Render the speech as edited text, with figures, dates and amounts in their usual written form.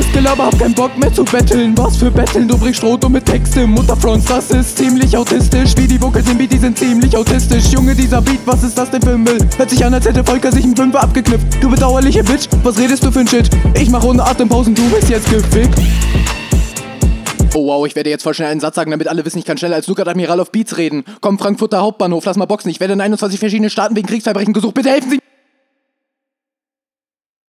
Gelaber, hab keinen Bock mehr zu betteln. Was für Betteln, du brichst rot und mit Texte. Mutterfronts, das ist ziemlich autistisch. Wie die Vocals im Beat, die sind ziemlich autistisch. Junge, dieser Beat, was ist das denn für ein Müll? Hört sich an, als hätte Volker sich einen Fünfer abgeknüpft. Du bedauerliche Bitch, was redest du für ein Shit? Ich mach ohne Atempausen, du bist jetzt gefickt. Oh wow, ich werde jetzt voll schnell einen Satz sagen, damit alle wissen, ich kann schneller als Lukas Admiral auf Beats reden. Komm, Frankfurter Hauptbahnhof, lass mal boxen. Ich werde in 21 verschiedenen Staaten wegen Kriegsverbrechen gesucht. Bitte helfen Sie!